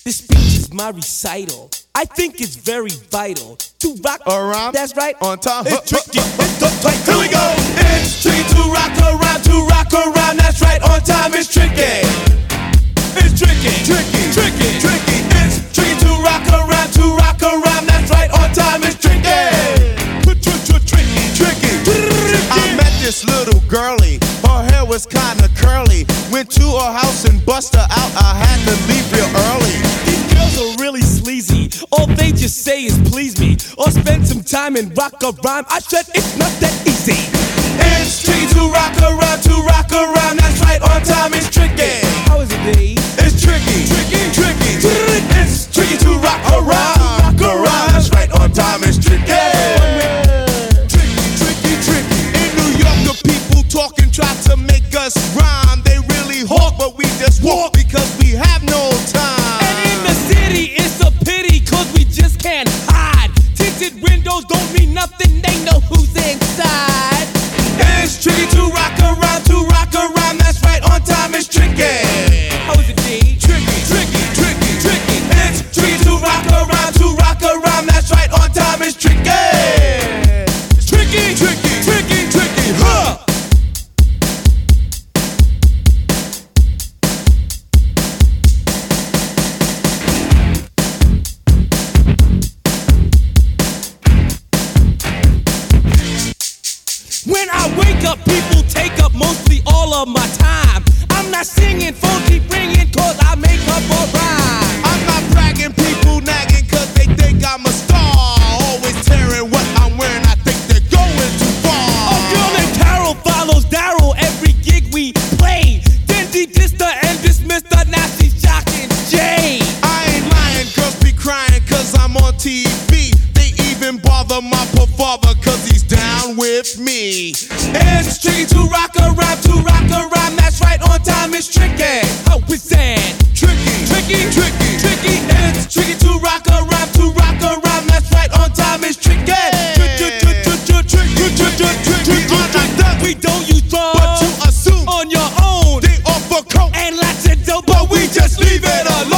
This speech is my recital. I think it's very vital to rock around. That's right. On time. It's tricky. It's the tight. Here we go. It's tricky to rock around. That's right. On time. It's tricky. It's tricky. Tricky. Tricky. Tricky. It's tricky to rock around. That's right. On time. It's tricky. Tricky. I met this little girlie. Her hair was kinda curly. Went to her house and bust her out. I had to leave real early. These girls are really sleazy. All they just say is please me, or spend some time and rock a rhyme. I said it's not that easy. It's tricky to rock around. That's right. On time. It's tricky. How is it, D? It's tricky. Tricky. It's tricky to rock around. That's right. On time. It's tricky. Tricky. In New York, the people talking try to make us rhyme. They really hawk, but we just walk because we have no time. And in the city, it's a pity, cause we just can't hide. Tinted windows don't mean nothing, they know who's inside. It's tricky to rock around. That's right, on time it's tricky. How is it, D? Tricky. It's tricky to rock around. That's right, on time it's tricky. Tricky, huh? When I wake up, people take up mostly all of my time. I'm not singing, phone keep ringing, cause I make up a rhyme. I'm not bragging, people nagging, cause they think I'm a star. Always tearing what I'm wearing, I think they're going too far. A girl named Carol follows Daryl every gig we play. Then she dissed her and dismissed her, now she's shocking Jay. I ain't lying, girls be crying cause I'm on TV. They even bother my poor father cause he's down with me. It's tricky to rock around. That's right, on time it's tricky. How is that? Tricky. It's tricky to rock around. That's right, on time it's tricky. We don't use drugs, But to assume on your own, they offer coke and lots of dope, but we just leave it alone.